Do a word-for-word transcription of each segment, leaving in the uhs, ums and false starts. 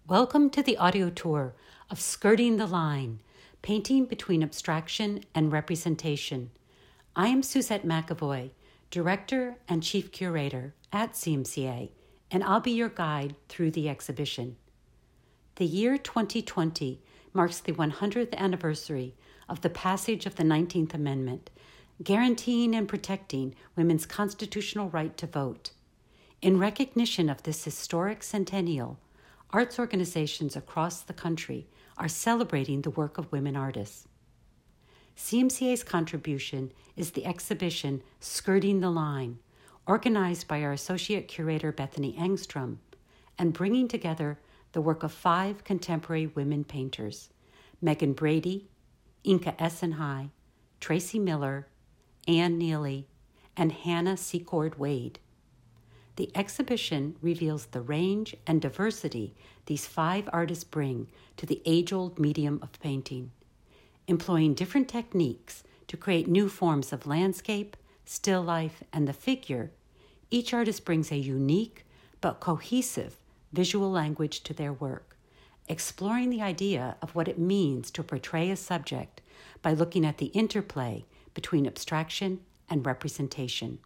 Welcome to the audio tour of Skirting the Line, Painting Between Abstraction and Representation. I am Suzette McAvoy, Director and Chief Curator at C M C A, and I'll be your guide through the exhibition. The year twenty twenty marks the one hundredth anniversary of the passage of the nineteenth Amendment, guaranteeing and protecting women's constitutional right to vote. In recognition of this historic centennial, arts organizations across the country are celebrating the work of women artists. C M C A's contribution is the exhibition Skirting the Line, organized by our Associate Curator Bethany Engstrom, and bringing together the work of five contemporary women painters, Megan Brady, Inka Essenhigh, Tracy Miller, Ann Neely, and Hannah Secord Wade. The exhibition reveals the range and diversity these five artists bring to the age-old medium of painting, employing different techniques to create new forms of landscape, still life, and the figure. Each artist brings a unique but cohesive visual language to their work, exploring the idea of what it means to portray a subject by looking at the interplay between abstraction and representation.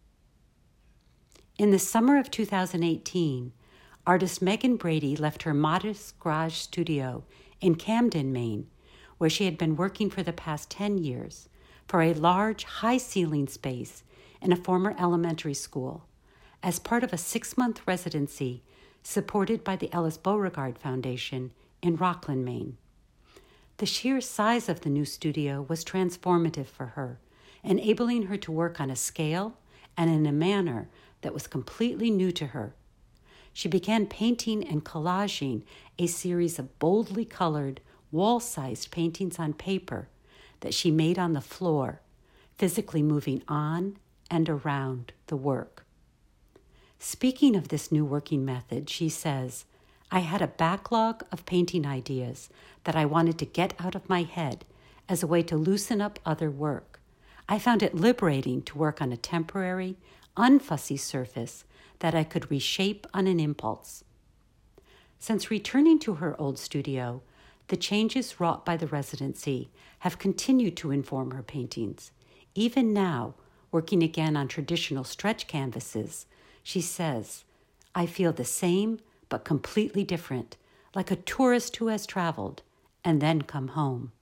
In the summer of two thousand eighteen, artist Megan Brady left her modest garage studio in Camden, Maine, where she had been working for the past ten years, for a large, high-ceiling space in a former elementary school, as part of a six-month residency supported by the Ellis Beauregard Foundation in Rockland, Maine. The sheer size of the new studio was transformative for her, enabling her to work on a scale and in a manner that was completely new to her. She began painting and collaging a series of boldly colored, wall-sized paintings on paper that she made on the floor, physically moving on and around the work. Speaking of this new working method, she says, "I had a backlog of painting ideas that I wanted to get out of my head as a way to loosen up other work. I found it liberating to work on a temporary, unfussy surface that I could reshape on an impulse." Since returning to her old studio, the changes wrought by the residency have continued to inform her paintings. Even now, working again on traditional stretch canvases, she says, "I feel the same but completely different, like a tourist who has traveled and then come home."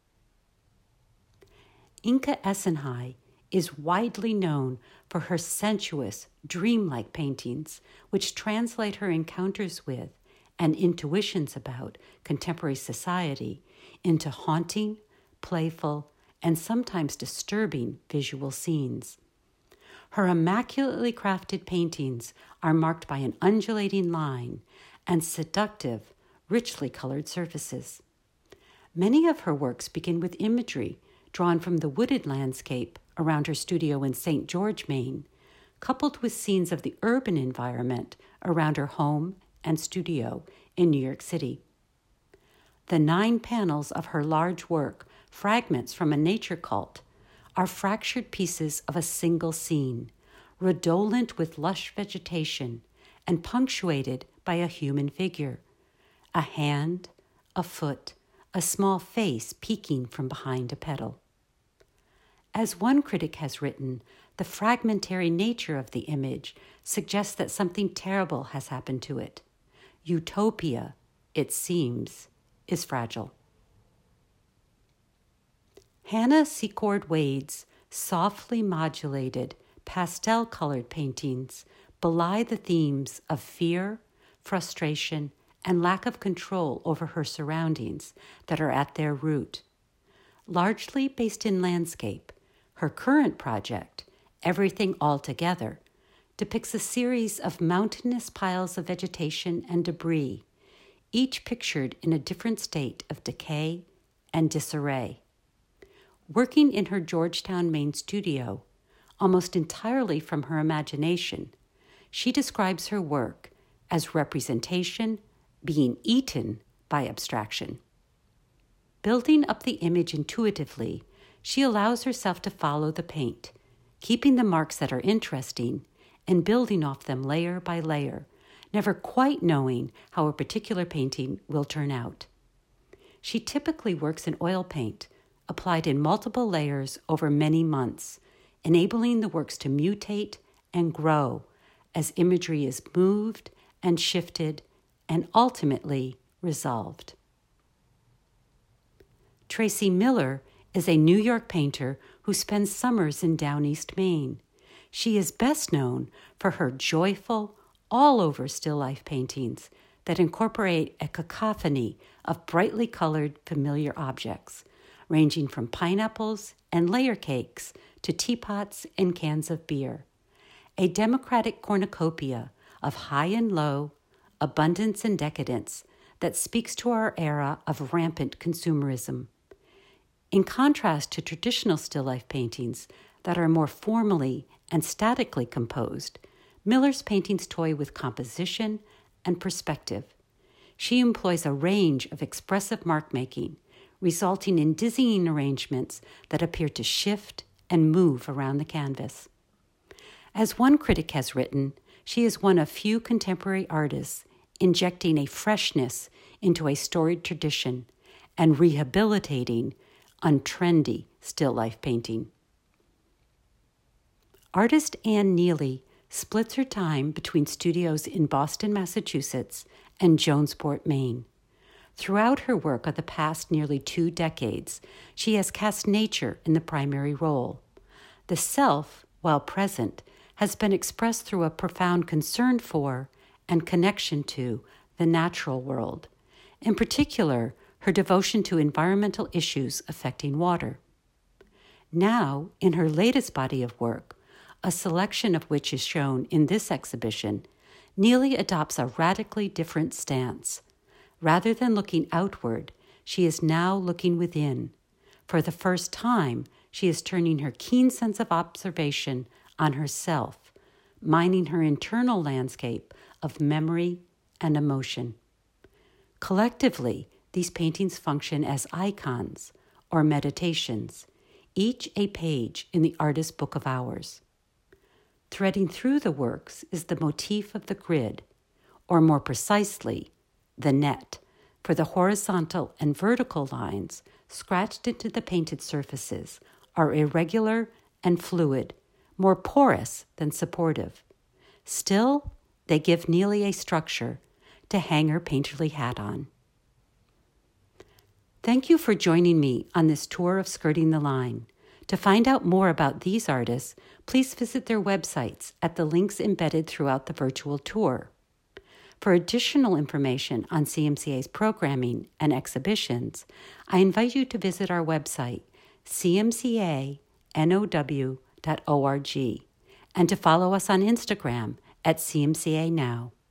Inka Essenhigh is widely known for her sensuous, dreamlike paintings, which translate her encounters with and intuitions about contemporary society into haunting, playful, and sometimes disturbing visual scenes. Her immaculately crafted paintings are marked by an undulating line and seductive, richly colored surfaces. Many of her works begin with imagery drawn from the wooded landscape around her studio in Saint George, Maine, coupled with scenes of the urban environment around her home and studio in New York City. The nine panels of her large work, Fragments from a Nature Cult, are fractured pieces of a single scene, redolent with lush vegetation and punctuated by a human figure, a hand, a foot, a small face peeking from behind a petal. As one critic has written, the fragmentary nature of the image suggests that something terrible has happened to it. Utopia, it seems, is fragile. Hannah Secord Wade's softly modulated, pastel-colored paintings belie the themes of fear, frustration, and lack of control over her surroundings that are at their root. Largely based in landscape, her current project, Everything All Together, depicts a series of mountainous piles of vegetation and debris, each pictured in a different state of decay and disarray. Working in her Georgetown, Maine studio, almost entirely from her imagination, she describes her work as representation being eaten by abstraction. Building up the image intuitively, she allows herself to follow the paint, keeping the marks that are interesting and building off them layer by layer, never quite knowing how a particular painting will turn out. She typically works in oil paint, applied in multiple layers over many months, enabling the works to mutate and grow as imagery is moved and shifted and ultimately resolved. Tracy Miller is a New York painter who spends summers in Down East Maine. She is best known for her joyful, all-over still life paintings that incorporate a cacophony of brightly colored familiar objects, ranging from pineapples and layer cakes to teapots and cans of beer. A democratic cornucopia of high and low, abundance and decadence that speaks to our era of rampant consumerism. In contrast to traditional still life paintings that are more formally and statically composed, Miller's paintings toy with composition and perspective. She employs a range of expressive mark-making, resulting in dizzying arrangements that appear to shift and move around the canvas. As one critic has written, she is one of few contemporary artists injecting a freshness into a storied tradition and rehabilitating untrendy still life painting. Artist Anne Neely splits her time between studios in Boston, Massachusetts and Jonesport, Maine. Throughout her work of the past nearly two decades, she has cast nature in the primary role. The self, while present, has been expressed through a profound concern for and connection to the natural world, in particular, her devotion to environmental issues affecting water. Now, in her latest body of work, a selection of which is shown in this exhibition, Neely adopts a radically different stance. Rather than looking outward, she is now looking within. For the first time, she is turning her keen sense of observation on herself, mining her internal landscape of memory and emotion. Collectively, these paintings function as icons or meditations, each a page in the artist's book of hours. Threading through the works is the motif of the grid, or more precisely, the net, for the horizontal and vertical lines scratched into the painted surfaces are irregular and fluid, more porous than supportive. Still, they give Neely a structure to hang her painterly hat on. Thank you for joining me on this tour of Skirting the Line. To find out more about these artists, please visit their websites at the links embedded throughout the virtual tour. For additional information on C M C A's programming and exhibitions, I invite you to visit our website, c m c a n o w dot org, and to follow us on Instagram at C M C A Now.